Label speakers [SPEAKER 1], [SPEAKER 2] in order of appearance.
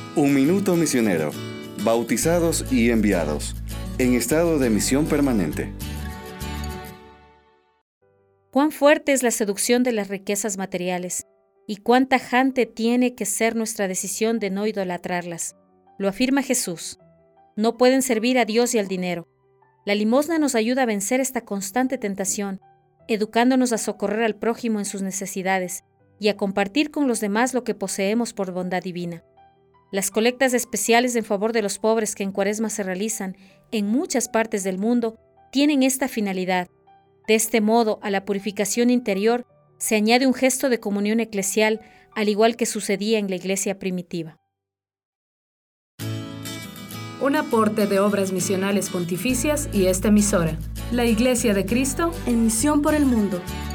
[SPEAKER 1] Un minuto misionero. Bautizados y enviados. En estado de misión permanente.
[SPEAKER 2] Cuán fuerte es la seducción de las riquezas materiales y cuán tajante tiene que ser nuestra decisión de no idolatrarlas. Lo afirma Jesús. No pueden servir a Dios y al dinero. La limosna nos ayuda a vencer esta constante tentación, educándonos a socorrer al prójimo en sus necesidades y a compartir con los demás lo que poseemos por bondad divina. Las colectas especiales en favor de los pobres que en Cuaresma se realizan en muchas partes del mundo tienen esta finalidad. De este modo, a la purificación interior se añade un gesto de comunión eclesial, al igual que sucedía en la iglesia primitiva.
[SPEAKER 3] Un aporte de Obras Misionales Pontificias y esta emisora, la Iglesia de Cristo,
[SPEAKER 4] en misión por el mundo.